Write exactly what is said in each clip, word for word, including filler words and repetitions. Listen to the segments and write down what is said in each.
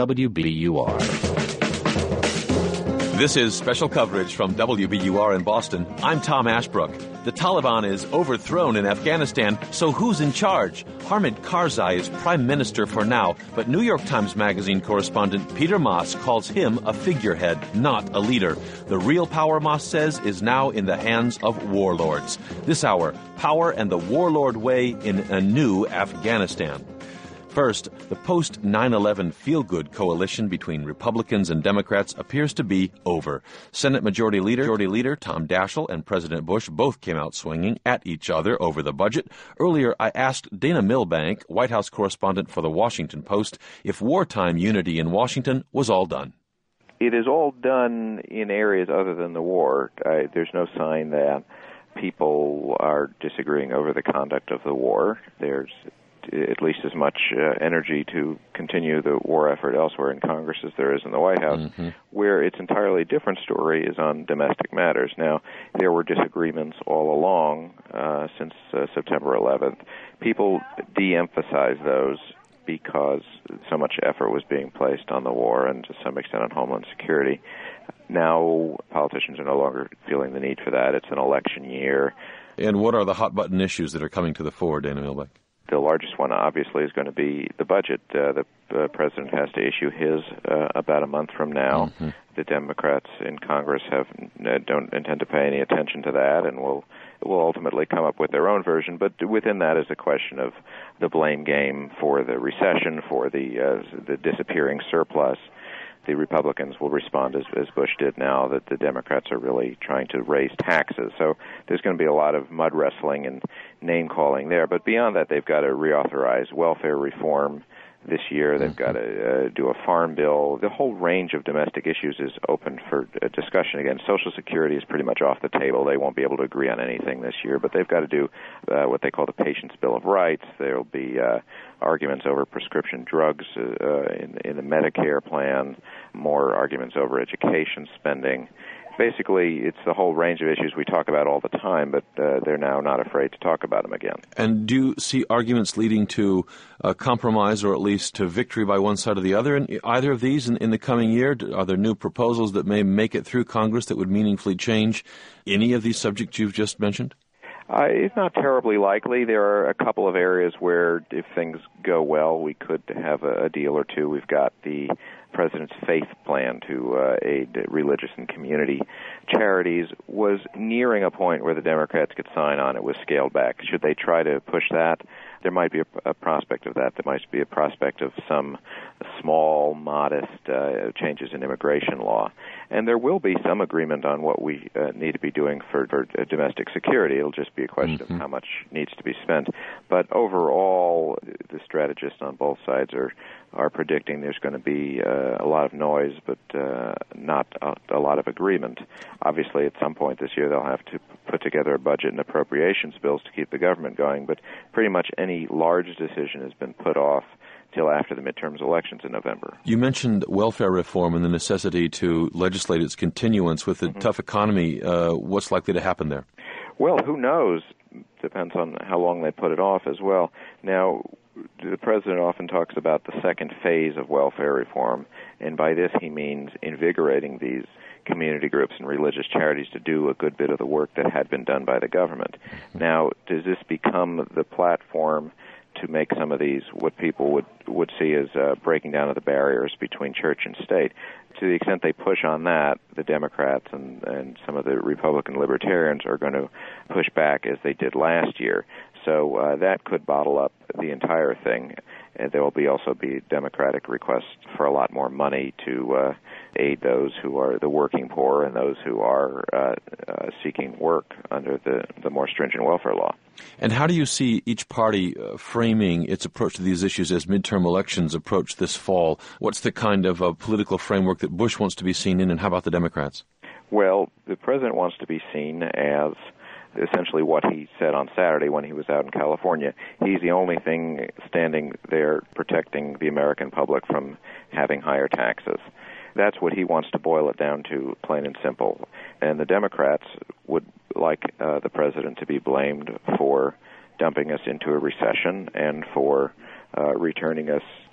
W B U R. This is special coverage from W B U R in Boston. I'm Tom Ashbrook. The Taliban is overthrown in Afghanistan, so who's in charge? Hamid Karzai is prime minister for now, but New York Times Magazine correspondent Peter Moss calls him a figurehead, not a leader. The real power, Moss says, is now in the hands of warlords. This hour, power and the warlord way in a new Afghanistan. First, the post nine eleven feel-good coalition between Republicans and Democrats appears to be over. Senate Majority Leader, Majority Leader Tom Daschle and President Bush both came out swinging at each other over the budget. Earlier, I asked Dana Milbank, White House correspondent for The Washington Post, if wartime unity in Washington was all done. It is all done in areas other than the war. I, there's no sign that people are disagreeing over the conduct of the war. There's at least as much uh, energy to continue the war effort elsewhere in Congress as there is in the White House. Mm-hmm. Where it's entirely different story is on domestic matters. Now, there were disagreements all along uh, since uh, September eleventh. People de-emphasize those because so much effort was being placed on the war and to some extent on Homeland Security. Now, politicians are no longer feeling the need for that. It's an election year. And what are the hot-button issues that are coming to the fore, Dana Milbank? The largest one, obviously, is going to be the budget. Uh, the uh, president has to issue his uh, about a month from now. Mm-hmm. The Democrats in Congress have uh, don't intend to pay any attention to that, and will will ultimately come up with their own version. But within that is a question of the blame game for the recession, for the uh, the disappearing surplus. The Republicans will respond as, as Bush did now, that the Democrats are really trying to raise taxes. So there's going to be a lot of mud wrestling and name-calling there. But beyond that, they've got to reauthorize welfare reform this year. They've got to uh, do a farm bill. The whole range of domestic issues is open for uh, discussion. Again, Social Security is pretty much off the table. They won't be able to agree on anything this year, but they've got to do uh, what they call the Patient's Bill of Rights. There will be uh, arguments over prescription drugs uh, in, in the Medicare plan, more arguments over education spending. Basically, it's the whole range of issues we talk about all the time, but uh, they're now not afraid to talk about them again. And do you see arguments leading to a compromise or at least to victory by one side or the other in either of these in, in the coming year? Are there new proposals that may make it through Congress that would meaningfully change any of these subjects you've just mentioned? Uh, it's not terribly likely. There are a couple of areas where, if things go well, we could have a, a deal or two. We've got the President's faith plan to uh, aid religious and community charities was nearing a point where the Democrats could sign on. It was scaled back. Should they try to push that? There might be a, a prospect of that. There might be a prospect of some small, modest uh, changes in immigration law. And there will be some agreement on what we uh, need to be doing for, for uh, domestic security. It'll just be a question mm-hmm. of how much needs to be spent. But overall, the strategists on both sides are are predicting there's going to be uh, a lot of noise, but uh, not a, a lot of agreement. Obviously, at some point this year, they'll have to put together a budget and appropriations bills to keep the government going, but pretty much any large decision has been put off till after the midterms elections in November. You mentioned welfare reform and the necessity to legislate its continuance with the mm-hmm. tough economy. Uh, what's likely to happen there? Well, who knows? Depends on how long they put it off as well. Now, the president often talks about the second phase of welfare reform, and by this he means invigorating these community groups and religious charities to do a good bit of the work that had been done by the government. Now, does this become the platform to make some of these what people would, would see as uh, breaking down of the barriers between church and state? To the extent they push on that, the Democrats and, and some of the Republican libertarians are going to push back as they did last year. So uh, that could bottle up the entire thing. And there will be also be Democratic requests for a lot more money to uh, aid those who are the working poor and those who are uh, uh, seeking work under the, the more stringent welfare law. And how do you see each party uh, framing its approach to these issues as midterm elections approach this fall? What's the kind of uh, political framework that Bush wants to be seen in, and how about the Democrats? Well, the president wants to be seen as essentially what he said on Saturday when he was out in California. He's the only thing standing there protecting the American public from having higher taxes. That's what he wants to boil it down to, plain and simple. And the Democrats would like uh, the president to be blamed for dumping us into a recession and for uh, returning us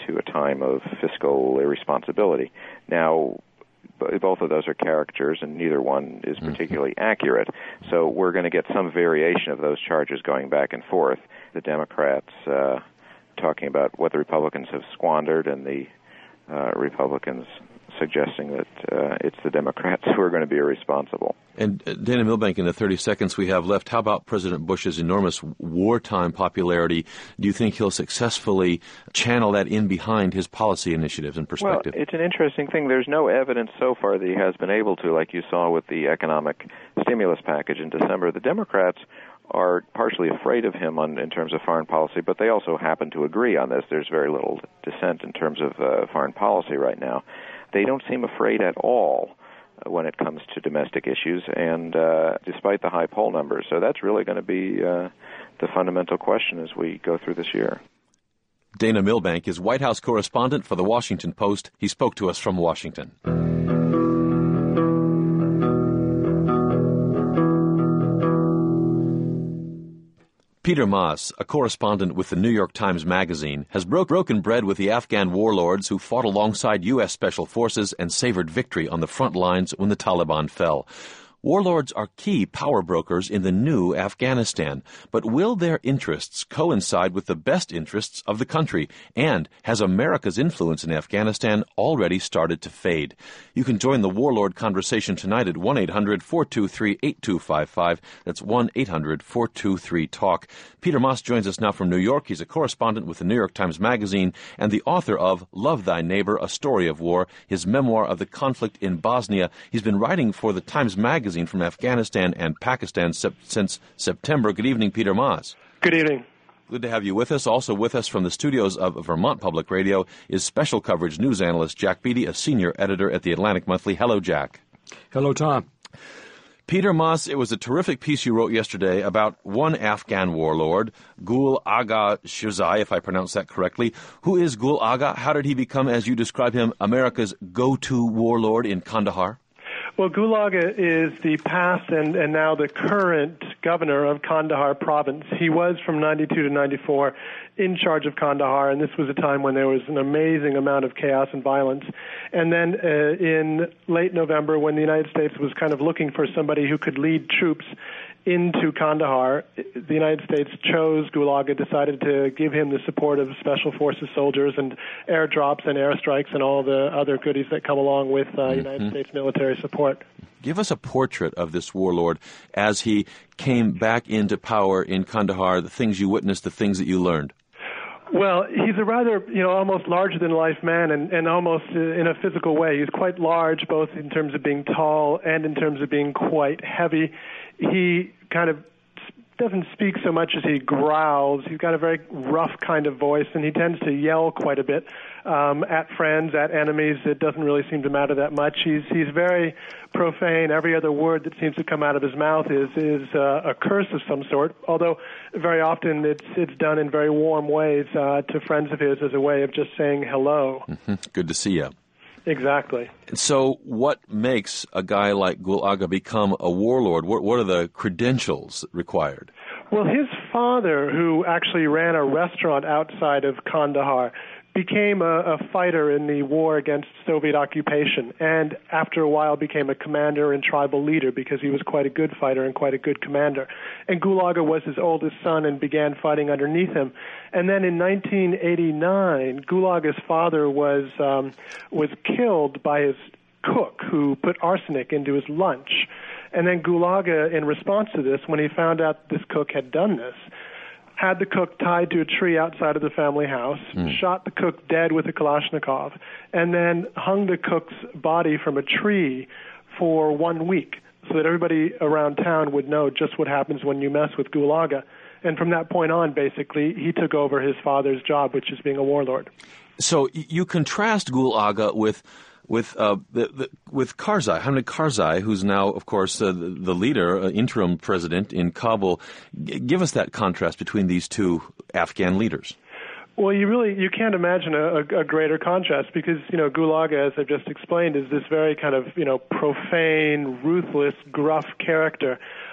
into a time of fiscal irresponsibility. Now, both of those are caricatures, and neither one is particularly mm-hmm. accurate. So we're going to get some variation of those charges going back and forth. The Democrats uh, talking about what the Republicans have squandered, and the uh, Republicans suggesting that uh, it's the Democrats who are going to be irresponsible. And uh, Dana Milbank, in the thirty seconds we have left, how about President Bush's enormous wartime popularity? Do you think he'll successfully channel that in behind his policy initiatives and perspective? Well, it's an interesting thing. There's no evidence so far that he has been able to, like you saw with the economic stimulus package in December. The Democrats are partially afraid of him on, in terms of foreign policy, but they also happen to agree on this. There's very little dissent in terms of uh, foreign policy right now. They don't seem afraid at all when it comes to domestic issues, and uh, despite the high poll numbers. So that's really going to be uh, the fundamental question as we go through this year. Dana Milbank is White House correspondent for The Washington Post. He spoke to us from Washington. Peter Maas, a correspondent with the New York Times Magazine, has bro- broken bread with the Afghan warlords who fought alongside U S Special Forces and savored victory on the front lines when the Taliban fell. Warlords are key power brokers in the new Afghanistan, but will their interests coincide with the best interests of the country? And has America's influence in Afghanistan already started to fade? You can join the warlord conversation tonight at one eight hundred four two three eight two five five. That's one eight hundred four two three talk. Peter Maas joins us now from New York. He's a correspondent with the New York Times Magazine and the author of Love Thy Neighbor, A Story of War, his memoir of the conflict in Bosnia. He's been writing for the Times Magazine from Afghanistan and Pakistan sep- since September. Good evening, Peter Maas. Good evening. Good to have you with us. Also with us from the studios of Vermont Public Radio is special coverage news analyst Jack Beatty, a senior editor at the Atlantic Monthly. Hello, Jack. Hello, Tom. Peter Maas, it was a terrific piece you wrote yesterday about one Afghan warlord, Gul Agha Sherzai, if I pronounce that correctly. Who is Gul Agha? How did he become, as you describe him, America's go-to warlord in Kandahar? Well, Gul Agha is the past and, and now the current governor of Kandahar province. He was from ninety-two to ninety-four in charge of Kandahar, and this was a time when there was an amazing amount of chaos and violence. And then uh, in late November, when the United States was kind of looking for somebody who could lead troops into Kandahar, the United States chose Gul Agha, decided to give him the support of Special Forces soldiers and airdrops and airstrikes and all the other goodies that come along with uh, mm-hmm. United States military support. Give us a portrait of this warlord as he came back into power in Kandahar, the things you witnessed, the things that you learned. Well, he's a rather, you know, almost larger-than-life man, and, and almost uh, in a physical way. He's quite large, both in terms of being tall and in terms of being quite heavy. He kind of doesn't speak so much as he growls. He's got a very rough kind of voice, and he tends to yell quite a bit um, at friends, at enemies. It doesn't really seem to matter that much. He's he's very profane. Every other word that seems to come out of his mouth is is uh, a curse of some sort, although very often it's it's done in very warm ways uh, to friends of his as a way of just saying hello. Mm-hmm. Good to see you. Exactly. So what makes a guy like Gul Agha become a warlord? What, what are the credentials required? Well, his father, who actually ran a restaurant outside of Kandahar, became a, a fighter in the war against Soviet occupation, and after a while became a commander and tribal leader because he was quite a good fighter and quite a good commander. And Gul Agha was his oldest son and began fighting underneath him. And then in nineteen eighty-nine, Gul Agha's father was um, was killed by his cook, who put arsenic into his lunch. And then Gul Agha, in response to this, when he found out this cook had done this, had the cook tied to a tree outside of the family house, mm. shot the cook dead with a Kalashnikov, and then hung the cook's body from a tree for one week so that everybody around town would know just what happens when you mess with Gul Agha. And from that point on, basically, he took over his father's job, which is being a warlord. So you contrast Gul Agha with with uh, the, the, with Karzai, Hamid Karzai, who's now, of course, uh, the, the leader, uh, interim president in Kabul. G- give us that contrast between these two Afghan leaders. Well, you really you can't imagine a, a, a greater contrast because, you know, Gul Agha, as I've just explained, is this very kind of, you know, profane, ruthless, gruff character.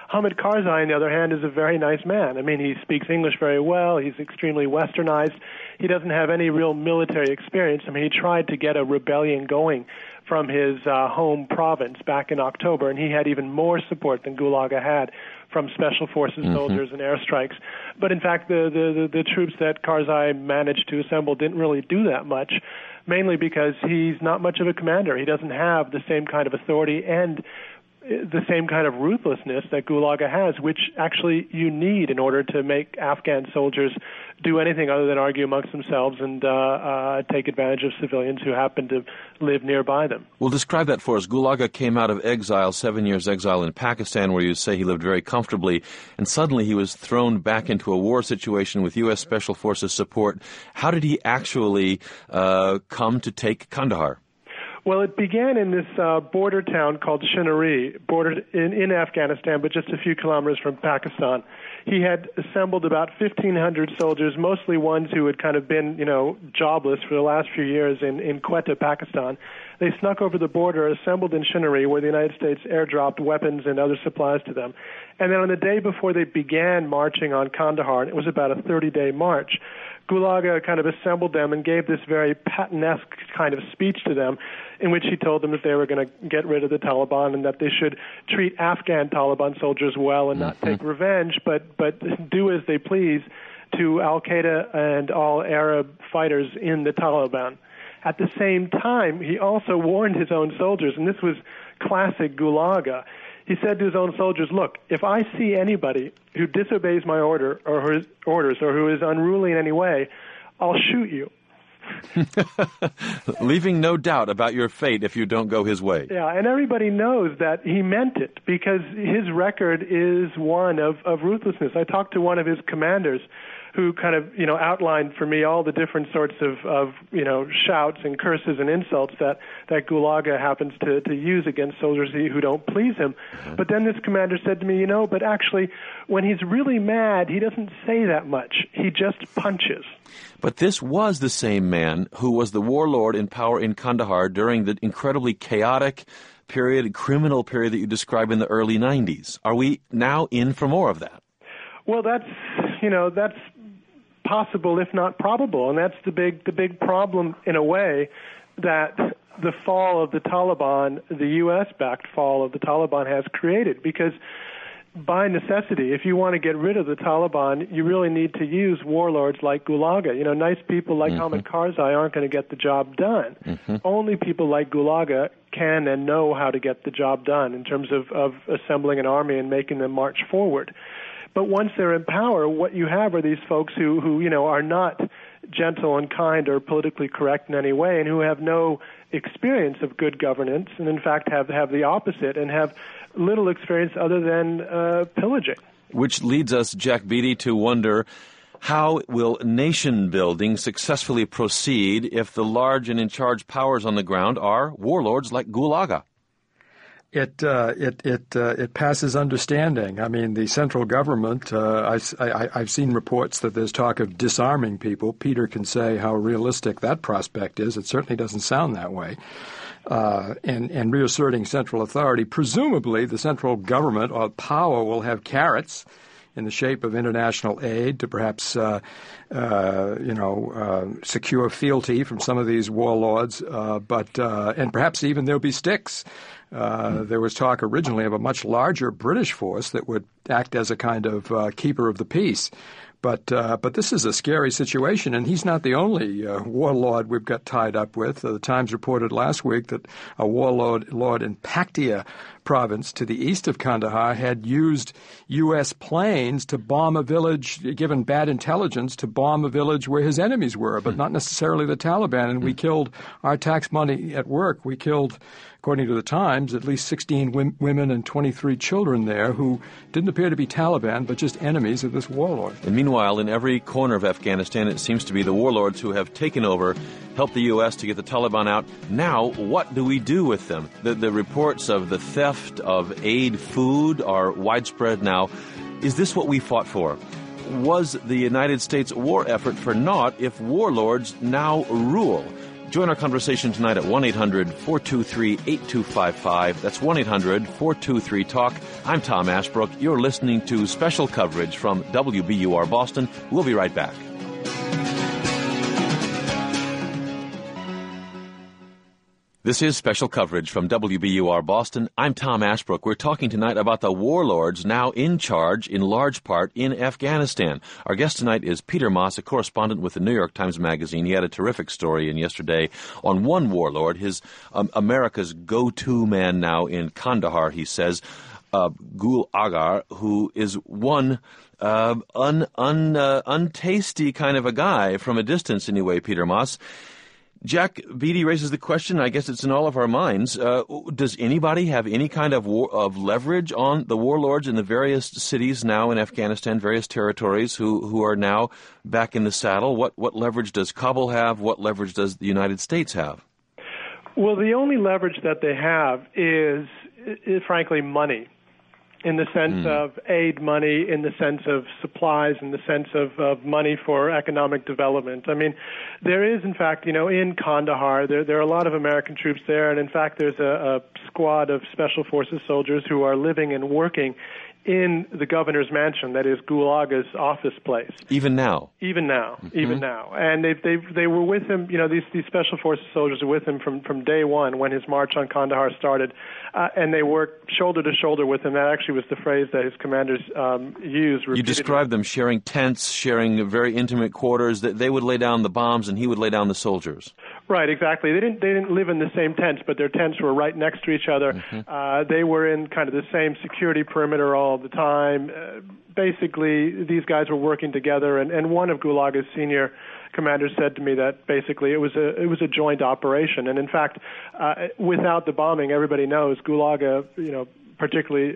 Hamid Karzai, on the other hand, is a very nice man. I mean, he speaks English very well. He's extremely westernized. He doesn't have any real military experience. I mean, he tried to get a rebellion going from his uh, home province back in October, and he had even more support than Gulaga had from Special Forces mm-hmm. soldiers and airstrikes. But in fact, the, the, the, the troops that Karzai managed to assemble didn't really do that much, mainly because he's not much of a commander. He doesn't have the same kind of authority and the same kind of ruthlessness that Gulaga has, which actually you need in order to make Afghan soldiers do anything other than argue amongst themselves and uh, uh, take advantage of civilians who happen to live nearby them. Well, describe that for us. Gulaga came out of exile, seven years exile in Pakistan, where you say he lived very comfortably, and suddenly he was thrown back into a war situation with U S Special Forces support. How did he actually uh, come to take Kandahar? Well, it began in this uh, border town called Shinari, bordered in, in Afghanistan, but just a few kilometers from Pakistan. He had assembled about fifteen hundred soldiers, mostly ones who had kind of been, you know, jobless for the last few years in, in Quetta, Pakistan. They snuck over the border, assembled in Shinari, where the United States airdropped weapons and other supplies to them. And then on the day before they began marching on Kandahar, and it was about a thirty-day march, Gulaga kind of assembled them and gave this very Patton-esque kind of speech to them in which he told them that they were going to get rid of the Taliban and that they should treat Afghan Taliban soldiers well and not mm-hmm. take revenge, but, but do as they please to al-Qaeda and all Arab fighters in the Taliban. At the same time, he also warned his own soldiers, and this was classic Gulaga. He said to his own soldiers, look, if I see anybody who disobeys my order or his orders or who is unruly in any way, I'll shoot you. Leaving no doubt about your fate if you don't go his way. Yeah, and everybody knows that he meant it because his record is one of, of ruthlessness. I talked to one of his commanders who kind of, you know, outlined for me all the different sorts of, of you know, shouts and curses and insults that, that Gulaga happens to, to use against soldiers who don't please him. Mm-hmm. But then this commander said to me, you know, but actually, when he's really mad, he doesn't say that much. He just punches. But this was the same man who was the warlord in power in Kandahar during the incredibly chaotic period, criminal period that you describe in the early nineties. Are we now in for more of that? Well, that's, you know, that's possible, if not probable, and that's the big the big problem in a way that the fall of the Taliban, the U S-backed fall of the Taliban has created, because by necessity, if you want to get rid of the Taliban, you really need to use warlords like Gulaga. You know, nice people like mm-hmm. Hamid Karzai aren't going to get the job done. Mm-hmm. Only people like Gulaga can and know how to get the job done in terms of, of assembling an army and making them march forward. But once they're in power, what you have are these folks who, who, you know, are not gentle and kind or politically correct in any way and who have no experience of good governance and, in fact, have, have the opposite and have little experience other than uh, pillaging. Which leads us, Jack Beatty, to wonder, how will nation building successfully proceed if the large and in-charge powers on the ground are warlords like Gulaga? It uh, it it uh, it passes understanding. I mean, the central government. Uh, I, I, I've seen reports that there's talk of disarming people. Peter can say how realistic that prospect is. It certainly doesn't sound that way. Uh, and and reasserting central authority. Presumably, the central government or power will have carrots in the shape of international aid to perhaps, uh, uh, you know, uh, secure fealty from some of these warlords. Uh, but uh, and perhaps even there'll be sticks. Uh, there was talk originally of a much larger British force that would act as a kind of uh, keeper of the peace. But uh, but this is a scary situation, and he's not the only uh, warlord we've got tied up with. Uh, the Times reported last week that a warlord lord in Paktia province to the east of Kandahar had used U S planes to bomb a village, given bad intelligence, to bomb a village where his enemies were, but not necessarily the Taliban. And we killed our tax money at work. We killed, according to the Times, at least sixteen w- women and twenty-three children there who didn't appear to be Taliban, but just enemies of this warlord. And meanwhile, in every corner of Afghanistan, it seems to be the warlords who have taken over, helped the U S to get the Taliban out. Now, what do we do with them? The, the reports of the theft of aid food are widespread now. Is this what we fought for? Was the United States war effort for naught if warlords now rule? Join our conversation tonight at one eight hundred four two three eight two five five. That's one eight hundred four two three talk. I'm Tom Ashbrook. You're listening to special coverage from W B U R Boston. We'll be right back. This is special coverage from W B U R Boston. I'm Tom Ashbrook. We're talking tonight about the warlords now in charge, in large part, in Afghanistan. Our guest tonight is Peter Maass, a correspondent with the New York Times Magazine. He had a terrific story in yesterday on one warlord, his um, America's go-to man now in Kandahar, he says, uh, Gul Agar, who is one uh, un, un, uh, untasty kind of a guy from a distance anyway, Peter Maass. Jack Beatty raises the question, I guess it's in all of our minds, uh, does anybody have any kind of war, of leverage on the warlords in the various cities now in Afghanistan, various territories who, who are now back in the saddle? What, what leverage does Kabul have? What leverage does the United States have? Well, the only leverage that they have is, is frankly, money. In the sense mm. of aid money, in the sense of supplies, in the sense of, of money for economic development. I mean, there is, in fact, you know, in Kandahar, there, there are a lot of American troops there, and in fact, there's a, a squad of Special Forces soldiers who are living and working in the governor's mansion, that is Gul Aghar's office place. Even now? Even now, mm-hmm. even now. And they they they were with him, you know, these, these Special Forces soldiers are with him from, from day one when his march on Kandahar started, uh, and they worked shoulder to shoulder with him. That actually was the phrase that his commanders um, used repeatedly. You described them sharing tents, sharing very intimate quarters, that they would lay down the bombs and he would lay down the soldiers. Right, exactly. They didn't they didn't live in the same tents, but their tents were right next to each other. Mm-hmm. Uh, they were in kind of the same security perimeter all the time. Uh, basically, these guys were working together, and, and one of Gul Aghar's senior commanders said to me that basically it was a it was a joint operation. And in fact, uh, without the bombing, everybody knows Gul Agha, you know, particularly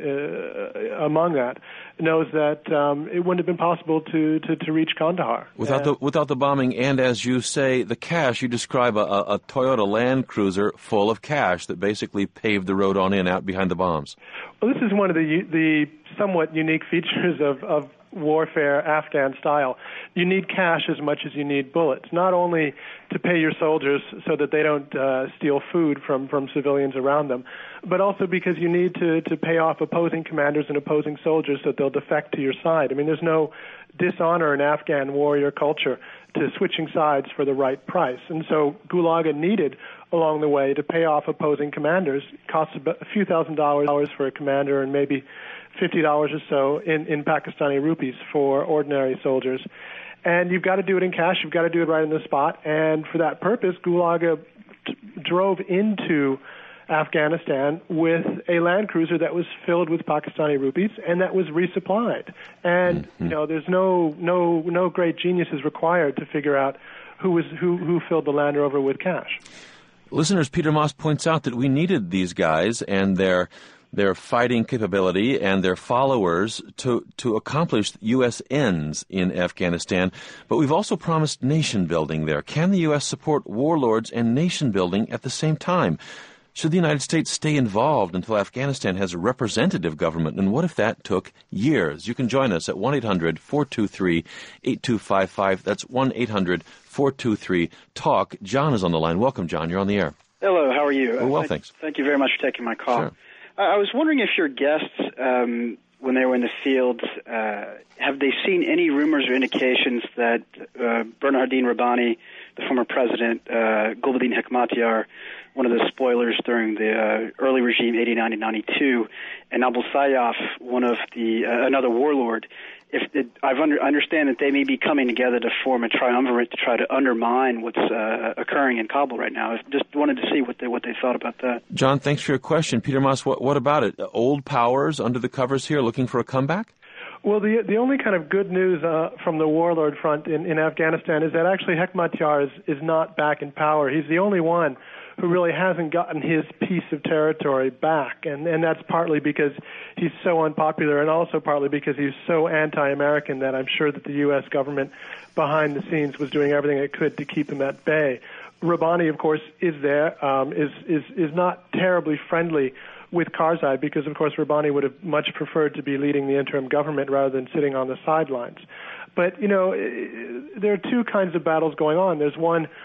uh, among that, knows that um, it wouldn't have been possible to, to, to reach Kandahar. Without the without the bombing and, as you say, the cash, you describe a, a Toyota Land Cruiser full of cash that basically paved the road on in out behind the bombs. Well, this is one of the the somewhat unique features of, of warfare Afghan style. You need cash as much as you need bullets, not only to pay your soldiers so that they don't uh, steal food from, from civilians around them, but also because you need to, to pay off opposing commanders and opposing soldiers so that they'll defect to your side. I mean, there's no dishonor in Afghan warrior culture to switching sides for the right price. And so Gul Agha needed, along the way, to pay off opposing commanders. It costs a few thousand dollars for a commander and maybe fifty dollars or so in, in Pakistani rupees for ordinary soldiers. And you've got to do it in cash. You've got to do it right on the spot. And for that purpose, Gul Agha t- drove into Afghanistan with a Land Cruiser that was filled with Pakistani rupees and that was resupplied. And mm-hmm. you know, there's no no no great geniuses required to figure out who was who who filled the Land Rover with cash. Listeners, Peter Maass points out that we needed these guys and their their fighting capability and their followers to, to accomplish U S ends in Afghanistan. But we've also promised nation building there. Can the U S support warlords and nation building at the same time? Should the United States stay involved until Afghanistan has a representative government? And what if that took years? You can join us at one eight hundred four two three eight two five five. That's one eight hundred four two three talk. John is on the line. Welcome, John. You're on the air. Hello. How are you? Oh, well, uh, thanks. Thank you very much for taking my call. Sure. I was wondering if your guests, um, when they were in the field, uh, have they seen any rumors or indications that uh, Bernardine Rabbani, the former president, uh, Gulbuddin Hekmatyar, one of the spoilers during the uh, early regime, eighty-nine to ninety-two, and Abul Sayyaf, one of the uh, another warlord, if it, I've under, understand that they may be coming together to form a triumvirate to try to undermine what's uh, occurring in Kabul right now. I just wanted to see what they what they thought about that. John, thanks for your question. Peter Maass, what, what about it? Old powers under the covers here looking for a comeback? Well, the the only kind of good news uh, from the warlord front in, in Afghanistan is that actually Hekmatyar is, is not back in power. He's the only one who really hasn't gotten his piece of territory back, and, and that's partly because he's so unpopular and also partly because he's so anti-American that I'm sure that the U S government behind the scenes was doing everything it could to keep him at bay. Rabbani, of course, is there, um, is, is, is not terribly friendly with Karzai because, of course, Rabbani would have much preferred to be leading the interim government rather than sitting on the sidelines. But, you know, there are two kinds of battles going on. There's one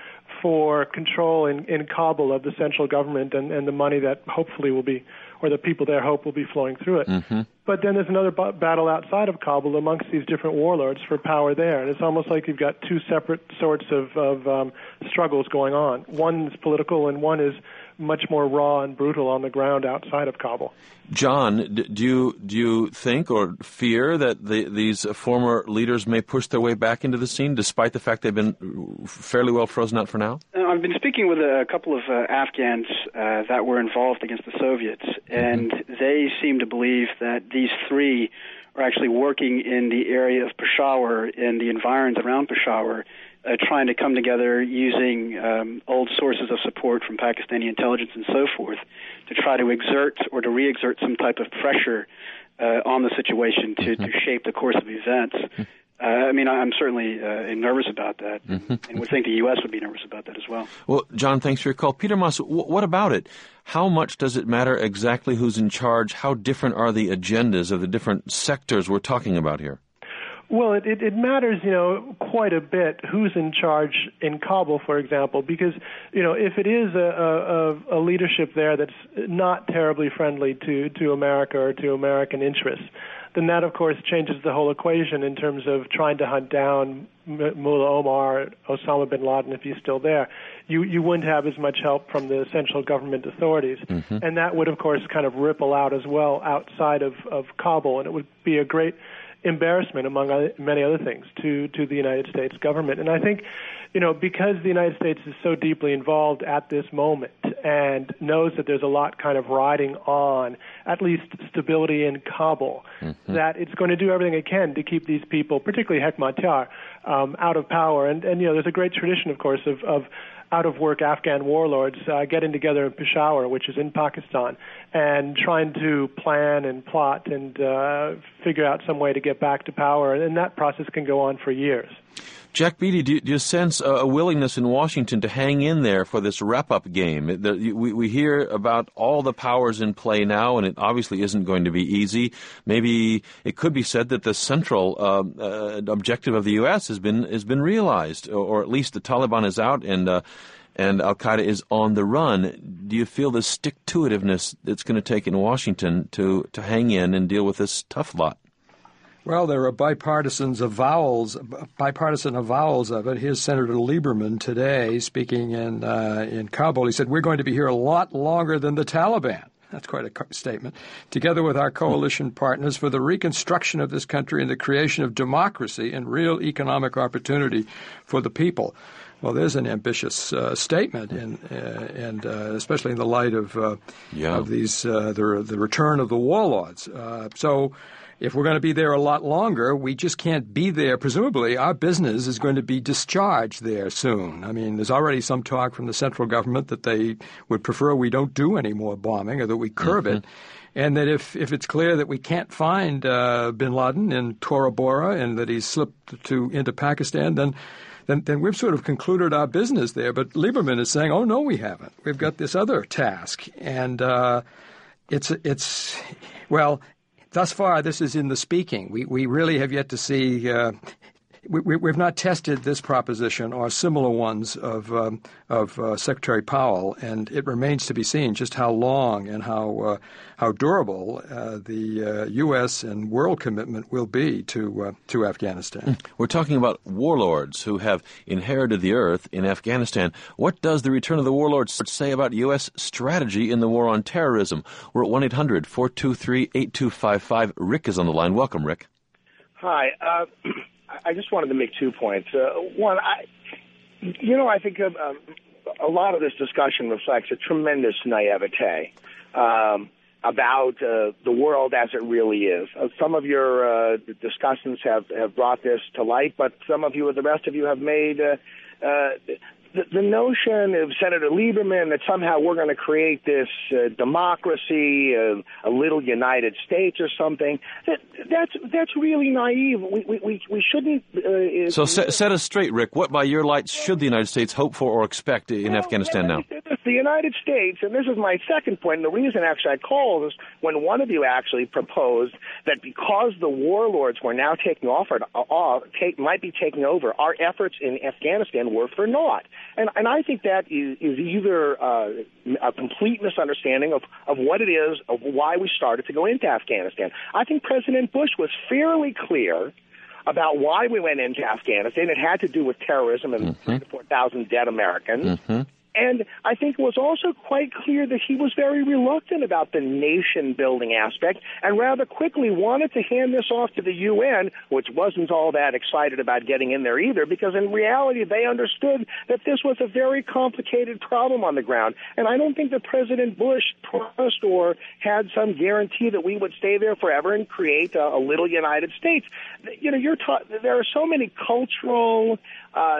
for control in, in Kabul of the central government and, and the money that hopefully will be, or the people there hope will be flowing through it. Mm-hmm. But then there's another b- battle outside of Kabul amongst these different warlords for power there. And it's almost like you've got two separate sorts of, of um, struggles going on. One is political and one is much more raw and brutal on the ground outside of Kabul. John, do you do you think or fear that the, these former leaders may push their way back into the scene, despite the fact they've been fairly well frozen out for now? I've been speaking with a couple of uh, Afghans uh, that were involved against the Soviets, and mm-hmm. they seem to believe that these three are actually working in the area of Peshawar and the environs around Peshawar, Uh, trying to come together using um, old sources of support from Pakistani intelligence and so forth to try to exert or to re-exert some type of pressure uh, on the situation to, to shape the course of events. Uh, I mean, I'm certainly uh, nervous about that, mm-hmm. and would think the U S would be nervous about that as well. Well, John, thanks for your call. Peter Moss, w- what about it? How much does it matter exactly who's in charge? How different are the agendas of the different sectors we're talking about here? Well, it, it, it matters, you know, quite a bit who's in charge in Kabul, for example, because, you know, if it is a, a, a leadership there that's not terribly friendly to, to America or to American interests, then that, of course, changes the whole equation in terms of trying to hunt down Mullah Omar, Osama bin Laden, if he's still there. You you wouldn't have as much help from the central government authorities. Mm-hmm. And that would, of course, kind of ripple out as well outside of, of Kabul, and it would be a great embarrassment, among other, many other things, to, to the United States government. And I think, you know, because the United States is so deeply involved at this moment and knows that there's a lot kind of riding on, at least stability in Kabul, mm-hmm. that it's going to do everything it can to keep these people, particularly Hekmatyar, um, out of power. And, and, you know, there's a great tradition, of course, of, of out-of-work Afghan warlords uh, getting together in Peshawar, which is in Pakistan, and trying to plan and plot and uh, figure out some way to get back to power. And that process can go on for years. Jack Beatty, do you, do you sense a willingness in Washington to hang in there for this wrap-up game? We, we hear about all the powers in play now, and it obviously isn't going to be easy. Maybe it could be said that the central uh, uh, objective of the U S has been has been realized, or, or at least the Taliban is out and uh, and Al-Qaeda is on the run. Do you feel the stick-to-itiveness that's going to take in Washington to, to hang in and deal with this tough lot? Well, there are bipartisan avowals, bipartisan avowals of it. Here's Senator Lieberman today speaking in uh, in Kabul. He said, "We're going to be here a lot longer than the Taliban." That's quite a statement. "Together with our coalition partners for the reconstruction of this country and the creation of democracy and real economic opportunity for the people." Well, there's an ambitious uh, statement, in, uh, and uh, especially in the light of uh, yeah. of these uh, the the return of the warlords. Uh, so. If we're going to be there a lot longer, we just can't be there. Presumably, our business is going to be discharged there soon. I mean, there's already some talk from the central government that they would prefer we don't do any more bombing or that we curb mm-hmm. it. And that if, if it's clear that we can't find uh, bin Laden in Tora Bora and that he's slipped to into Pakistan, then Then, then we've sort of concluded our business there. But Lieberman is saying, oh, no, we haven't. We've got this other task. And uh, it's, it's well, thus far this is in the speaking. We, we really have yet to see uh, – we, we've not tested this proposition or similar ones of, um, of uh, Secretary Powell, and it remains to be seen just how long and how, uh, how durable uh, the uh, U S and world commitment will be to, uh, to Afghanistan. We're talking about warlords who have inherited the earth in Afghanistan. What does the return of the warlords say about U S strategy in the war on terrorism? We're at one eight hundred four two three eight two five five. Rick is on the line. Welcome, Rick. Hi. Uh, I just wanted to make two points. Uh, one, I, you know, I think uh, um, a lot of this discussion reflects a tremendous naivete um, about uh, the world as it really is. Uh, some of your uh, discussions have, have brought this to light, but some of you, or the rest of you, have made uh, uh, the, the notion of Senator Lieberman that somehow we're going to create this uh, democracy, uh, a little United States or something. That, that's that's really naive. We we we shouldn't. Uh, so set, set us straight, Rick. What, by your lights, should the United States hope for or expect in well, Afghanistan now? The the United States, and this is my second point, and the reason actually I called is when one of you actually proposed that because the warlords were now taking off, or, uh, take, might be taking over, our efforts in Afghanistan were for naught. And, and I think that is, is either uh, a complete misunderstanding of, of what it is, of why we started to go into Afghanistan. I think President Bush was fairly clear about why we went into Afghanistan. It had to do with terrorism and mm-hmm. three to four thousand dead Americans. Mm-hmm. And I think it was also quite clear that he was very reluctant about the nation-building aspect and rather quickly wanted to hand this off to the U N, which wasn't all that excited about getting in there either, because in reality they understood that this was a very complicated problem on the ground. And I don't think that President Bush promised or had some guarantee that we would stay there forever and create a, a little United States. You know, you're ta- there are so many cultural uh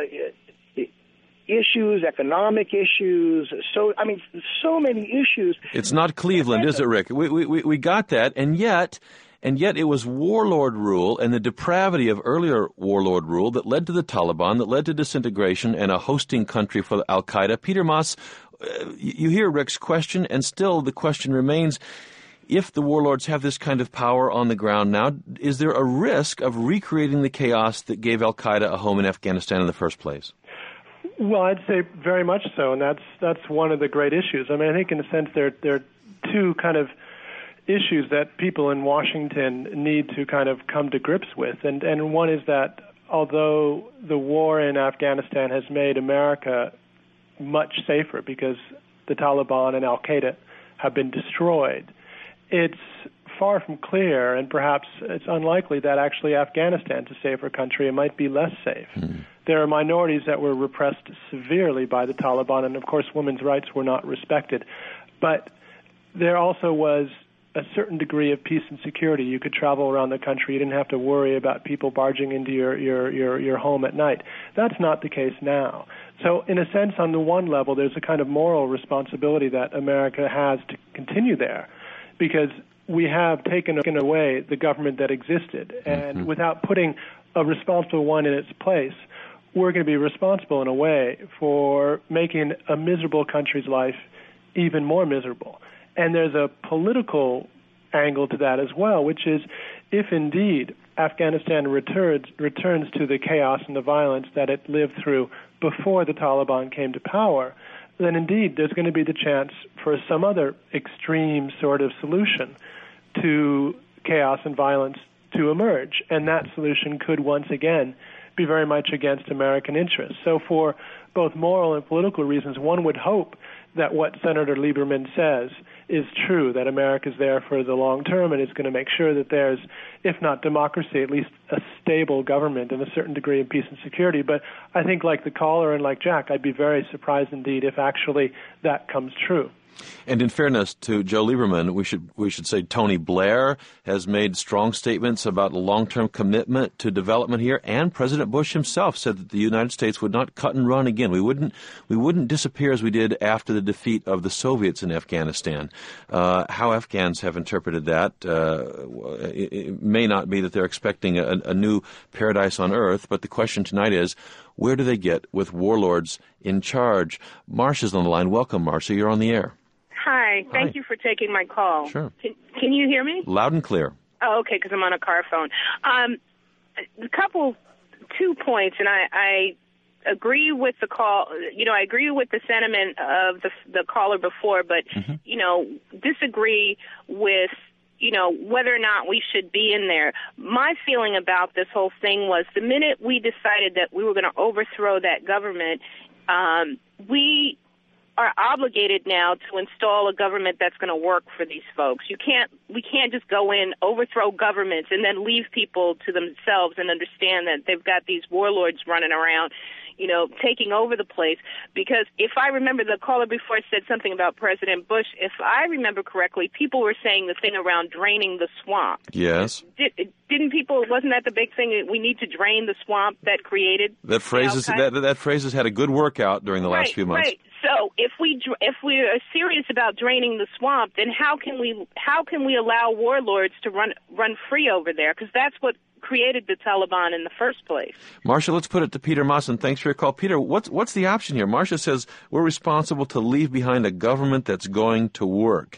issues, economic issues, so, I mean, so many issues. It's not Cleveland, is it, Rick? We, we, we got that, and yet, and yet it was warlord rule and the depravity of earlier warlord rule that led to the Taliban, that led to disintegration and a hosting country for Al-Qaeda. Peter Maass, uh, you hear Rick's question, and still the question remains, if the warlords have this kind of power on the ground now, is there a risk of recreating the chaos that gave Al-Qaeda a home in Afghanistan in the first place? Well, I'd say very much so, and that's that's one of the great issues. I mean, I think in a sense there there are two kind of issues that people in Washington need to kind of come to grips with, and and one is that although the war in Afghanistan has made America much safer because the Taliban and Al-Qaeda have been destroyed, it's far from clear, and perhaps it's unlikely that actually Afghanistan's a safer country. It might be less safe. Mm-hmm. There are minorities that were repressed severely by the Taliban, and of course women's rights were not respected. But there also was a certain degree of peace and security. You could travel around the country. You didn't have to worry about people barging into your, your, your, your home at night. That's not the case now. So in a sense, on the one level, there's a kind of moral responsibility that America has to continue there, because we have taken away the government that existed, and mm-hmm. without putting a responsible one in its place, we're going to be responsible in a way for making a miserable country's life even more miserable. And there's a political angle to that as well, which is if indeed Afghanistan returns, returns to the chaos and the violence that it lived through before the Taliban came to power, then indeed there's going to be the chance for some other extreme sort of solution to chaos and violence to emerge. And that solution could once again be very much against American interests. So for both moral and political reasons, one would hope that what Senator Lieberman says is true, that America's there for the long term and is going to make sure that there's, if not democracy, at least a stable government and a certain degree of peace and security. But I think like the caller and like Jack, I'd be very surprised indeed if actually that comes true. And in fairness to Joe Lieberman, we should we should say Tony Blair has made strong statements about a long-term commitment to development here, and President Bush himself said that the United States would not cut and run again. We wouldn't we wouldn't disappear as we did after the defeat of the Soviets in Afghanistan. Uh, how Afghans have interpreted that, uh, it, it may not be that they're expecting a, a new paradise on earth, but the question tonight is, where do they get with warlords in charge? Marcia's on the line. Welcome, Marcia. You're on the air. Hi. Thank Hi. you for taking my call. Sure. Can, can you hear me? Loud and clear. Oh, okay, because I'm on a car phone. Um, a couple, two points, and I, I agree with the call. You know, I agree with the sentiment of the, the caller before, but, mm-hmm. you know, disagree with, you know, whether or not we should be in there. My feeling about this whole thing was the minute we decided that we were going to overthrow that government, um, we are obligated now to install a government that's going to work for these folks. You can't, we can't just go in, overthrow governments, and then leave people to themselves and understand that they've got these warlords running around, you know, taking over the place. Because if I remember, the caller before said something about President Bush. If I remember correctly, people were saying the thing around draining the swamp. Yes. Did, didn't people, wasn't that the big thing? We need to drain the swamp that created that phrase. Is, that, that phrase has had a good workout during the right, last few months. Right. So if we if we are serious about draining the swamp, then how can we how can we allow warlords to run run free over there? Because that's what created the Taliban in the first place. Marcia, let's put it to Peter Maass, and thanks for your call. Peter, what's what's the option here? Marcia says we're responsible to leave behind a government that's going to work.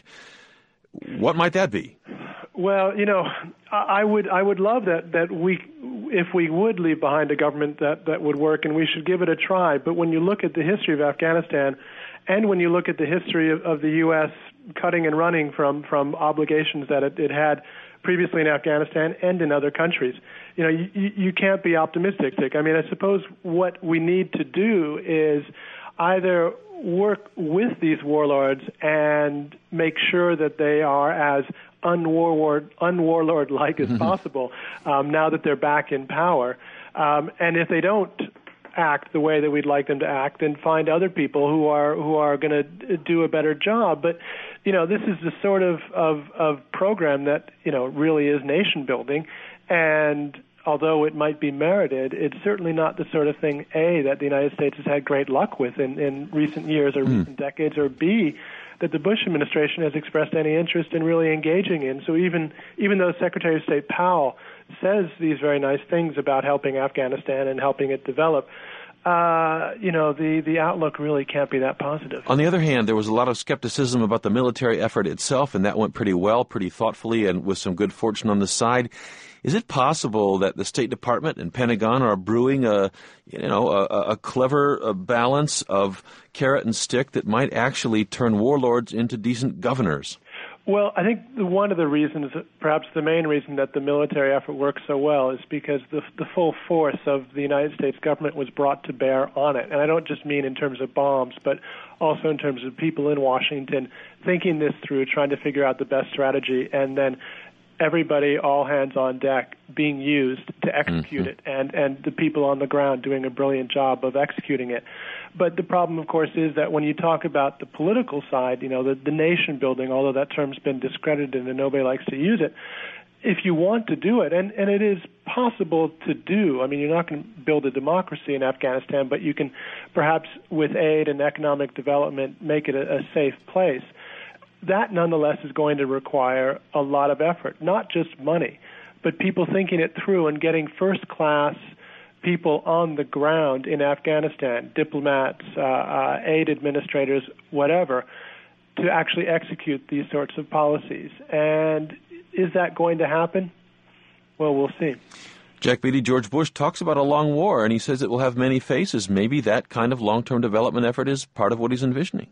What might that be? Well, you know, I would I would love that that we if we would leave behind a government that, that would work, and we should give it a try. But when you look at the history of Afghanistan, and when you look at the history of, of the U S cutting and running from, from obligations that it, it had previously in Afghanistan and in other countries, you know, you, you can't be optimistic. I mean, I suppose what we need to do is either work with these warlords and make sure that they are as unwarlord, unwarlord-like as possible um, now that they're back in power. Um, and if they don't act the way that we'd like them to act, then find other people who are who are going to do a better job. But you know, this is the sort of, of of program that you know really is nation building, and although it might be merited, it's certainly not the sort of thing, A, that the United States has had great luck with in, in recent years or mm. recent decades, or B, that the Bush administration has expressed any interest in really engaging in. So even even though Secretary of State Powell says these very nice things about helping Afghanistan and helping it develop, uh, you know, the, the outlook really can't be that positive. On the other hand, there was a lot of skepticism about the military effort itself, and that went pretty well, pretty thoughtfully, and with some good fortune on the side. Is it possible that the State Department and Pentagon are brewing a, you know, a, a clever a balance of carrot and stick that might actually turn warlords into decent governors? Well, I think one of the reasons, perhaps the main reason that the military effort works so well is because the, the full force of the United States government was brought to bear on it. And I don't just mean in terms of bombs, but also in terms of people in Washington thinking this through, trying to figure out the best strategy, and then everybody, all hands on deck, being used to execute mm-hmm. it, and, and the people on the ground doing a brilliant job of executing it. But the problem, of course, is that when you talk about the political side, you know, the, the nation building, although that term's been discredited and nobody likes to use it, if you want to do it, and, and it is possible to do, I mean, you're not going to build a democracy in Afghanistan, but you can perhaps, with aid and economic development, make it a, a safe place. That, nonetheless, is going to require a lot of effort, not just money, but people thinking it through and getting first-class people on the ground in Afghanistan, diplomats, uh, uh, aid administrators, whatever, to actually execute these sorts of policies. And is that going to happen? Well, we'll see. Jack Beatty, George Bush talks about a long war, and he says it will have many faces. Maybe that kind of long-term development effort is part of what he's envisioning.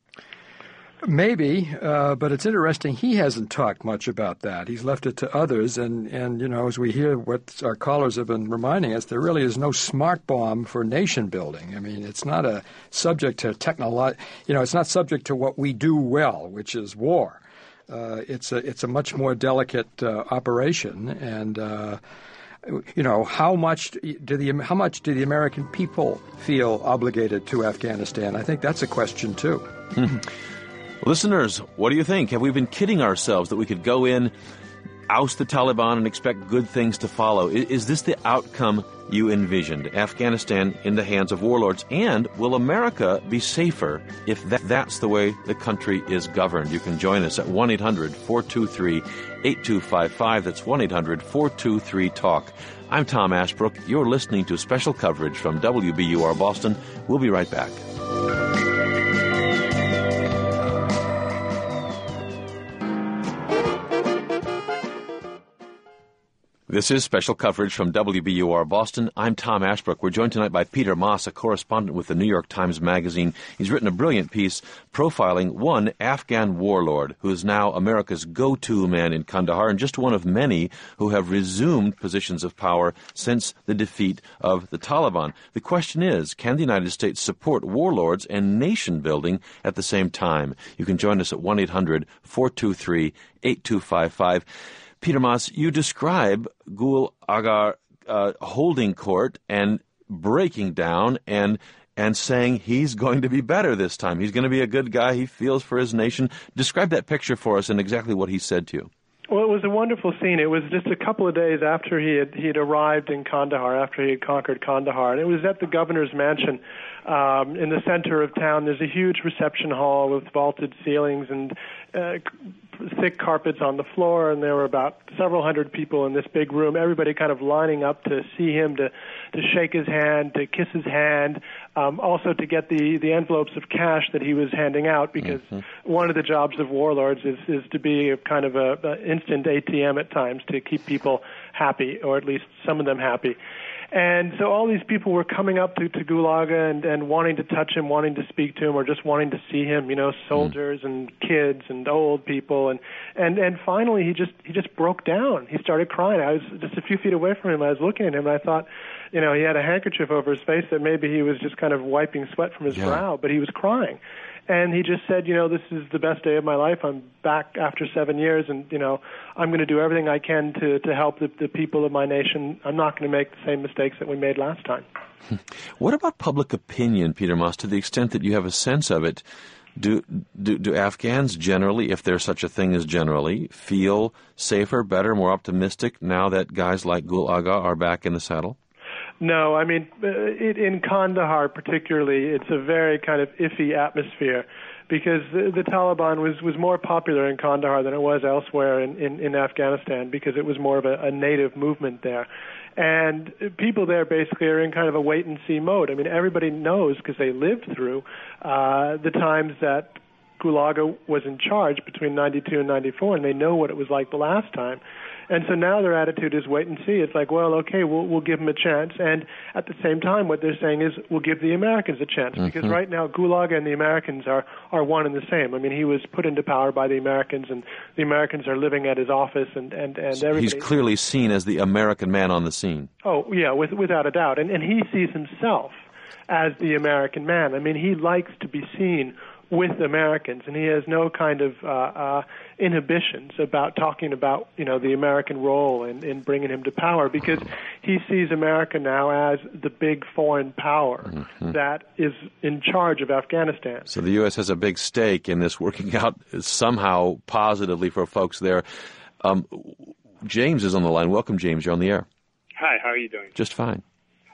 Maybe, uh, but it's interesting. He hasn't talked much about that. He's left it to others. And, and, you know, as we hear what our callers have been reminding us, there really is no smart bomb for nation building. I mean, it's not a subject to technolo- you know, it's not subject to what we do well, which is war. Uh, it's a it's a much more delicate uh, operation. And, uh, you know, how much do the how much do the American people feel obligated to Afghanistan? I think that's a question, too. Listeners, what do you think? Have we been kidding ourselves that we could go in, oust the Taliban, and expect good things to follow? Is this the outcome you envisioned? Afghanistan in the hands of warlords? And will America be safer if that, that's the way the country is governed? You can join us at one eight hundred four two three eight two five five. That's one eight hundred four two three talk. I'm Tom Ashbrook. You're listening to special coverage from W B U R Boston. We'll be right back. This is special coverage from W B U R Boston. I'm Tom Ashbrook. We're joined tonight by Peter Maass, a correspondent with the New York Times Magazine. He's written a brilliant piece profiling one Afghan warlord who is now America's go-to man in Kandahar, and just one of many who have resumed positions of power since the defeat of the Taliban. The question is, can the United States support warlords and nation-building at the same time? You can join us at one eight hundred four two three eight two five five. Peter Maass, you describe Gul Agar uh, holding court and breaking down and and saying he's going to be better this time. He's going to be a good guy. He feels for his nation. Describe that picture for us and exactly what he said to you. Well, it was a wonderful scene. It was just a couple of days after he had he had arrived in Kandahar, after he had conquered Kandahar, and it was at the governor's mansion um, in the center of town. There's a huge reception hall with vaulted ceilings and uh, thick carpets on the floor, and there were about several hundred people in this big room, everybody kind of lining up to see him, to, to shake his hand, to kiss his hand, um, also to get the, the envelopes of cash that he was handing out, because mm-hmm. one of the jobs of warlords is, is to be a kind of a, a instant A T M at times to keep people happy, or at least some of them happy. And so all these people were coming up to, to Gulaga and, and wanting to touch him, wanting to speak to him, or just wanting to see him, you know, soldiers mm. and kids and old people. And, and, and finally he just he just broke down. He started crying. I was just a few feet away from him. I was looking at him, and I thought, you know, he had a handkerchief over his face that maybe he was just kind of wiping sweat from his yeah. brow, but he was crying. And he just said, you know, this is the best day of my life. I'm back after seven years, and, you know, I'm going to do everything I can to, to help the, the people of my nation. I'm not going to make the same mistakes that we made last time. What about public opinion, Peter Maass, to the extent that you have a sense of it? Do, do, do Afghans generally, if there's such a thing as generally, feel safer, better, more optimistic now that guys like Gul Agha are back in the saddle? No, I mean, it, in Kandahar particularly, it's a very kind of iffy atmosphere, because the, the Taliban was, was more popular in Kandahar than it was elsewhere in, in, in Afghanistan, because it was more of a, a native movement there. And people there basically are in kind of a wait-and-see mode. I mean, everybody knows, because they lived through uh, the times that Gul Agha was in charge between ninety-two and ninety-four, and they know what it was like the last time. And so now their attitude is wait and see. It's like, well, okay, we'll we'll give them a chance. And at the same time, what they're saying is we'll give the Americans a chance. Mm-hmm. Because right now, Gul Agha and the Americans are, are one and the same. I mean, he was put into power by the Americans, and the Americans are living at his office, and, and, and so everybody. He's clearly seen as the American man on the scene. Oh, yeah, with, without a doubt. And, and he sees himself as the American man. I mean, he likes to be seen with Americans, and he has no kind of uh, uh, inhibitions about talking about, you know, the American role in, in bringing him to power, because he sees America now as the big foreign power mm-hmm. that is in charge of Afghanistan. So the U S has a big stake in this working out somehow positively for folks there. Um, James is on the line. Welcome, James. You're on the air. Hi, how are you doing? Just fine.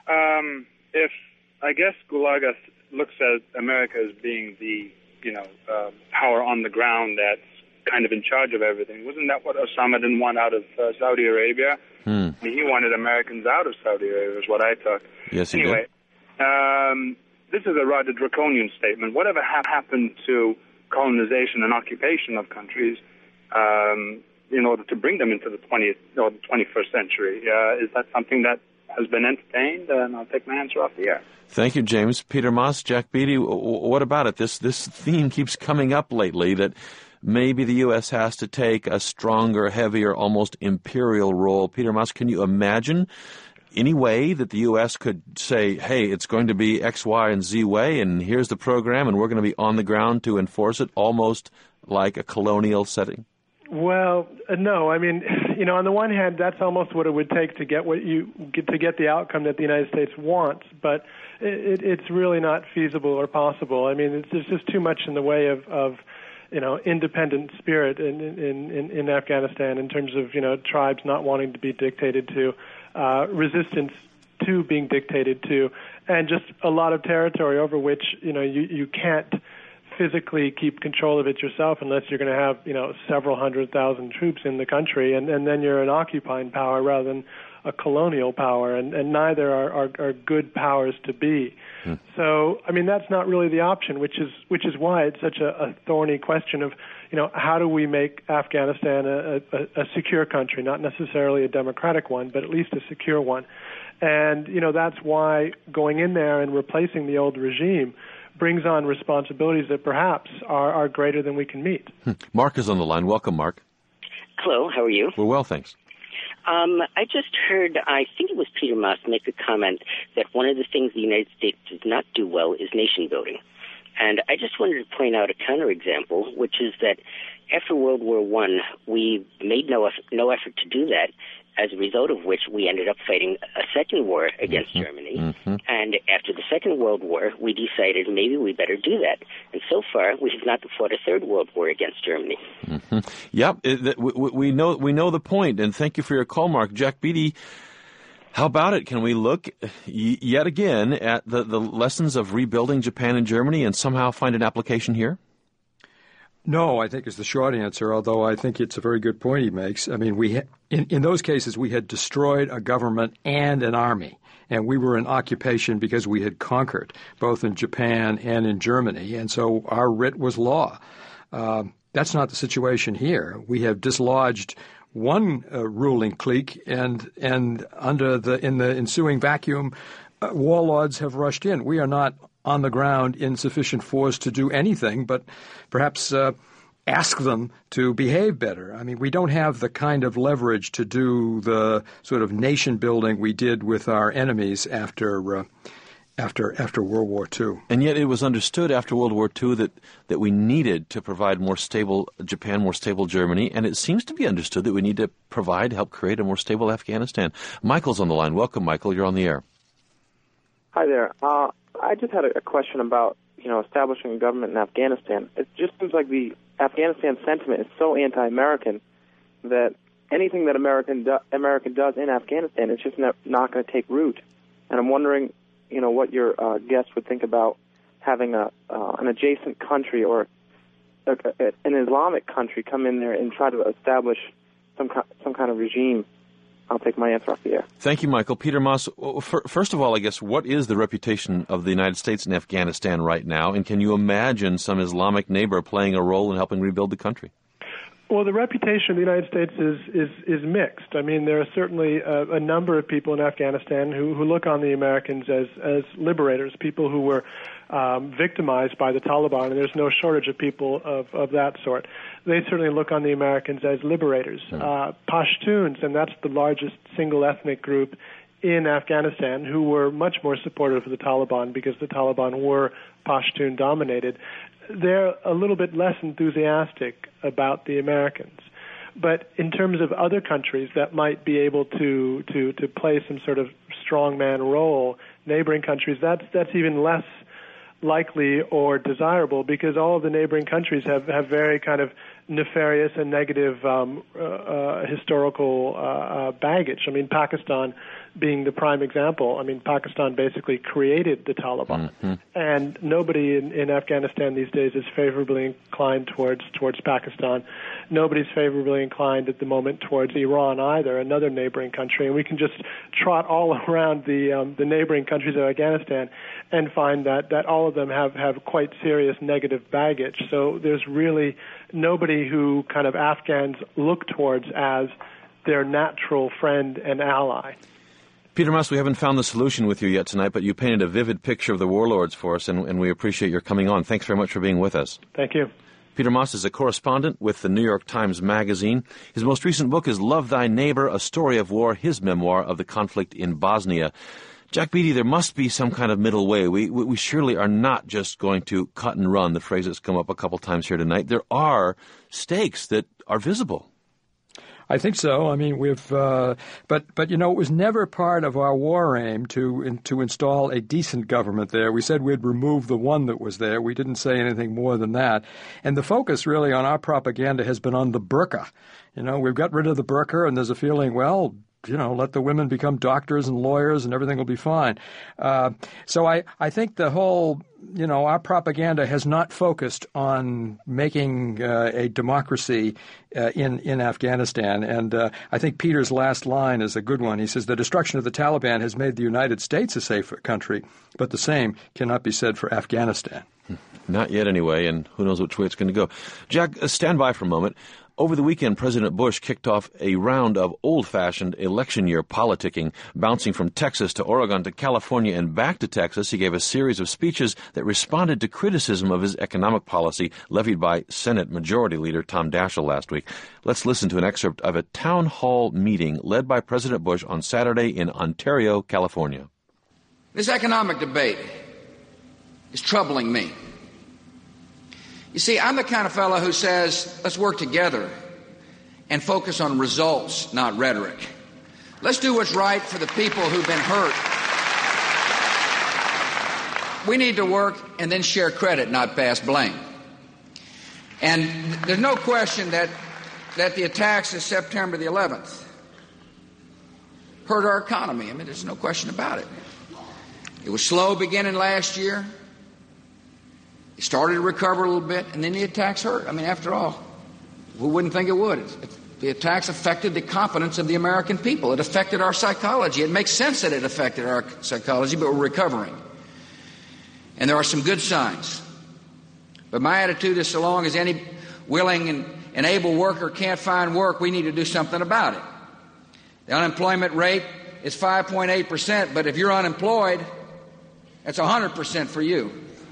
Um, if, I guess, Gul Agha looks at America as being the you know, uh, power on the ground that's kind of in charge of everything. Wasn't that what Osama didn't want out of uh, Saudi Arabia? Hmm. I mean, he wanted Americans out of Saudi Arabia, is what I took. Yes, he anyway, did. Um, this is a rather draconian statement. Whatever ha- happened to colonization and occupation of countries um, in order to bring them into the twentieth or the twenty-first century? Uh, is that something that has been entertained? Uh, and I'll take my answer off the air. Thank you, James. Peter Maass, Jack Beatty, what about it? This this theme keeps coming up lately, that maybe the U S has to take a stronger, heavier, almost imperial role. Peter Maass, can you imagine any way that the U S could say, hey, it's going to be X, Y, and Z way, and here's the program, and we're going to be on the ground to enforce it, almost like a colonial setting? Well, uh, no. I mean, you know, on the one hand, that's almost what it would take to get what you get to get the outcome that the United States wants, but it, it's really not feasible or possible. I mean, it's, there's just too much in the way of, of you know, independent spirit in, in, in, in Afghanistan in terms of, you know, tribes not wanting to be dictated to, uh, resistance to being dictated to, and just a lot of territory over which, you know, you, you can't physically keep control of it yourself unless you're going to have, you know, several hundred thousand troops in the country, and, and then you're an occupying power rather than a colonial power, and, and neither are, are, are good powers to be. Hmm. So, I mean, that's not really the option, which is which is why it's such a, a thorny question of, you know, how do we make Afghanistan a, a, a secure country, not necessarily a democratic one, but at least a secure one. And, you know, that's why going in there and replacing the old regime brings on responsibilities that perhaps are, are greater than we can meet. Hmm. Mark is on the line. Welcome, Mark. Hello, how are you? We're well, thanks. Um, I just heard, I think it was Peter Maass make a comment that one of the things the United States does not do well is nation building. And I just wanted to point out a counterexample, which is that after World War One, we made no no effort to do that, as a result of which we ended up fighting a second war against mm-hmm. Germany. Mm-hmm. And after the Second World War, we decided maybe we better do that. And so far, we have not fought a Third World War against Germany. Mm-hmm. Yep, it, we, we know we know the point, and thank you for your call, Mark. Jack Beatty, how about it? Can we look y- yet again at the, the lessons of rebuilding Japan and Germany and somehow find an application here? No, I think is the short answer, although I think it's a very good point he makes. I mean, we ha- in, in those cases, we had destroyed a government and an army, and we were in occupation because we had conquered, both in Japan and in Germany, and so our writ was law. Uh, that's not the situation here. We have dislodged one uh, ruling clique, and and under the in the ensuing vacuum, uh, warlords have rushed in. We are not on the ground in sufficient force to do anything, but perhaps uh, ask them to behave better. I mean, we don't have the kind of leverage to do the sort of nation building we did with our enemies after uh, after after World War Two. And yet it was understood after World War Two that, that we needed to provide more stable Japan, more stable Germany, and it seems to be understood that we need to provide, help create a more stable Afghanistan. Michael's on the line. Welcome, Michael. You're on the air. Hi there. Uh, I just had a, a question about, you know, establishing a government in Afghanistan. It just seems like the Afghanistan sentiment is so anti-American that anything that American do, America does in Afghanistan is just not, not going to take root. And I'm wondering, you know, what your uh, guests would think about having a uh, an adjacent country or a, a, an Islamic country come in there and try to establish some some kind of regime. I'll take my answer off the air. Thank you, Michael. Peter Moss, first of all, I guess, what is the reputation of the United States in Afghanistan right now, and can you imagine some Islamic neighbor playing a role in helping rebuild the country? Well, the reputation of the United States is is, is mixed. I mean, there are certainly a, a number of people in Afghanistan who, who look on the Americans as, as liberators, people who were um, victimized by the Taliban, and there's no shortage of people of, of that sort. They certainly look on the Americans as liberators. Mm. Uh, Pashtuns, and that's the largest single ethnic group in Afghanistan, who were much more supportive of the Taliban because the Taliban were Pashtun-dominated. They're a little bit less enthusiastic about the Americans. But in terms of other countries that might be able to, to, to play some sort of strongman role, neighboring countries, that's that's even less likely or desirable because all of the neighboring countries have, have very kind of nefarious and negative um, uh, uh, historical uh, uh, baggage. I mean, Pakistan being the prime example. I mean, Pakistan basically created the Taliban, mm-hmm. and nobody in, in Afghanistan these days is favorably inclined towards towards Pakistan. Nobody's favorably inclined at the moment towards Iran either, another neighboring country. And we can just trot all around the um, the neighboring countries of Afghanistan and find that, that all of them have, have quite serious negative baggage. So there's really nobody who kind of Afghans look towards as their natural friend and ally. Peter Moss, we haven't found the solution with you yet tonight, but you painted a vivid picture of the warlords for us, and, and we appreciate your coming on. Thanks very much for being with us. Thank you. Peter Moss is a correspondent with the New York Times Magazine. His most recent book is Love Thy Neighbor, A Story of War, his memoir of the conflict in Bosnia. Jack Beatty, there must be some kind of middle way. We, we, we surely are not just going to cut and run, the phrase that's come up a couple times here tonight. There are stakes that are visible. I think so. I mean, we've, uh, but but you know, it was never part of our war aim to in, to install a decent government there. We said we'd remove the one that was there. We didn't say anything more than that. And the focus really on our propaganda has been on the burqa. You know, we've got rid of the burqa, and there's a feeling, well, you know, let the women become doctors and lawyers and everything will be fine. Uh, so I, I think the whole, you know, our propaganda has not focused on making uh, a democracy uh, in, in Afghanistan. And uh, I think Peter's last line is a good one. He says, the destruction of the Taliban has made the United States a safer country, but the same cannot be said for Afghanistan. Not yet anyway, and who knows which way it's going to go. Jack, stand by for a moment. Over the weekend, President Bush kicked off a round of old-fashioned election year politicking, bouncing from Texas to Oregon to California and back to Texas. He gave a series of speeches that responded to criticism of his economic policy levied by Senate Majority Leader Tom Daschle last week. Let's listen to an excerpt of a town hall meeting led by President Bush on Saturday in Ontario, California. This economic debate is troubling me. You see, I'm the kind of fellow who says, let's work together and focus on results, not rhetoric. Let's do what's right for the people who've been hurt. We need to work and then share credit, not pass blame. And there's no question that, that the attacks of September the eleventh hurt our economy. I mean, there's no question about it. It was slow beginning last year. It started to recover a little bit, and then the attacks hurt. I mean, after all, who wouldn't think it would? It, the attacks affected the confidence of the American people. It affected our psychology. It makes sense that it affected our psychology, but we're recovering. And there are some good signs. But my attitude is so long as any willing and, and able worker can't find work, we need to do something about it. The unemployment rate is five point eight percent, but if you're unemployed, that's one hundred percent for you.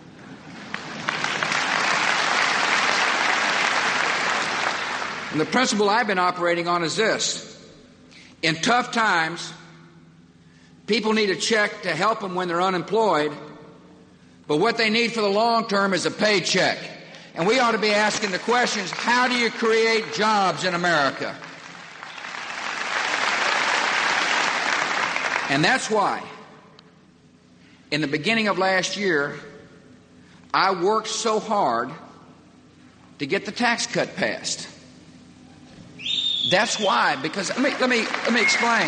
And the principle I've been operating on is this. In tough times, people need a check to help them when they're unemployed, but what they need for the long term is a paycheck. And we ought to be asking the questions, how do you create jobs in America? And that's why, in the beginning of last year, I worked so hard to get the tax cut passed. That's why, because let me, let me, let me explain.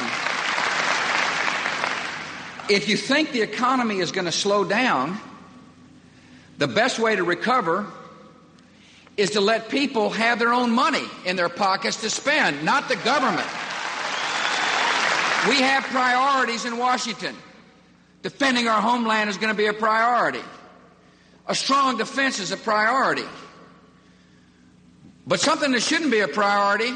If you think the economy is going to slow down, the best way to recover is to let people have their own money in their pockets to spend, not the government. We have priorities in Washington. Defending our homeland is going to be a priority. A strong defense is a priority. But something that shouldn't be a priority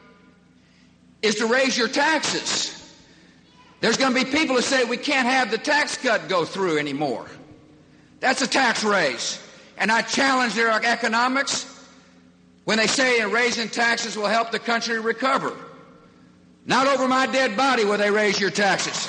is to raise your taxes. There's going to be people who say we can't have the tax cut go through anymore. That's a tax raise. And I challenge their economics when they say raising taxes will help the country recover. Not over my dead body will they raise your taxes.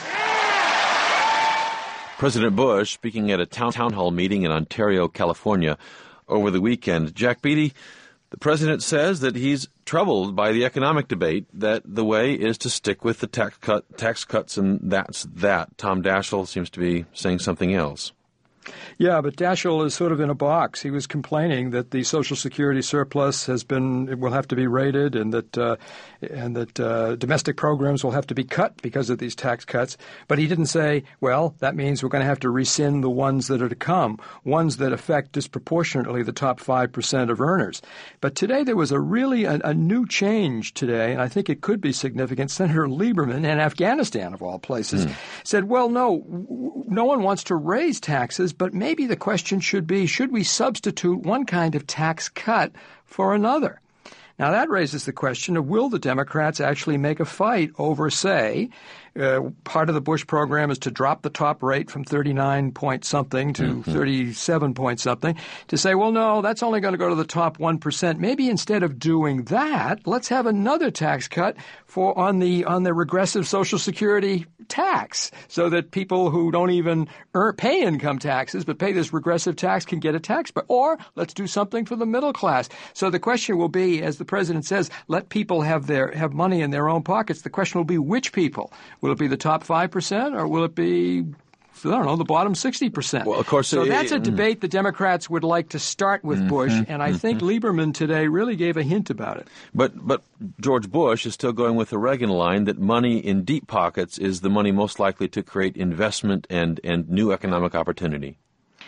President Bush speaking at a town, town hall meeting in Ontario, California over the weekend. Jack Beatty, the president says that he's troubled by the economic debate, that the way is to stick with the tax cut, tax cuts, and that's that. Tom Daschle seems to be saying something else. Yeah, but Daschle is sort of in a box. He was complaining that the Social Security surplus has been it will have to be raided, and that uh, and that uh, domestic programs will have to be cut because of these tax cuts. But he didn't say, well, that means we're going to have to rescind the ones that are to come, ones that affect disproportionately the top five percent of earners. But today there was a really a, a new change today, and I think it could be significant. Senator Lieberman in Afghanistan, of all places, mm. said, well, no, no one wants to raise taxes, but maybe the question should be, should we substitute one kind of tax cut for another? Now, that raises the question of, will the Democrats actually make a fight over, say, uh, part of the Bush program is to drop the top rate from thirty-nine point something to mm-hmm. thirty-seven point something, to say, well, no, that's only going to go to the top one percent. Maybe instead of doing that, let's have another tax cut for on the on the regressive Social Security tax, so that people who don't even earn, pay income taxes but pay this regressive tax can get a tax break. Or let's do something for the middle class. So the question will be, as the president says, let people have their have money in their own pockets. The question will be, which people? Will it be the top five percent, or will it be, I don't know, the bottom sixty percent? Well, of course. So it, that's a it, debate the Democrats would like to start with mm-hmm, Bush, and I mm-hmm. think Lieberman today really gave a hint about it. But but George Bush is still going with the Reagan line that money in deep pockets is the money most likely to create investment and, and new economic opportunity.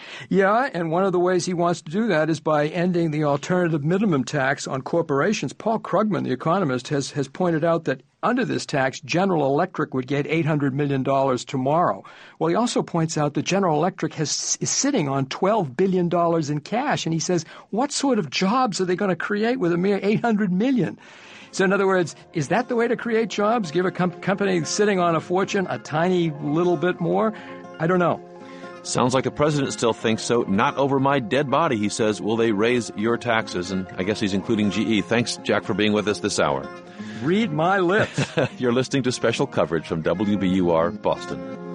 Yeah, and one of the ways he wants to do that is by ending the alternative minimum tax on corporations. Paul Krugman, the economist, has, has pointed out that under this tax, General Electric would get eight hundred million dollars tomorrow. Well, he also points out that General Electric has, is sitting on twelve billion dollars in cash, and he says, what sort of jobs are they going to create with a mere eight hundred million dollars? So in other words, is that the way to create jobs? Give a com- company sitting on a fortune a tiny little bit more? I don't know. Sounds like the president still thinks so. Not over my dead body, he says. Will they raise your taxes? And I guess he's including G E. Thanks, Jack, for being with us this hour. Read my lips. You're listening to special coverage from W B U R Boston.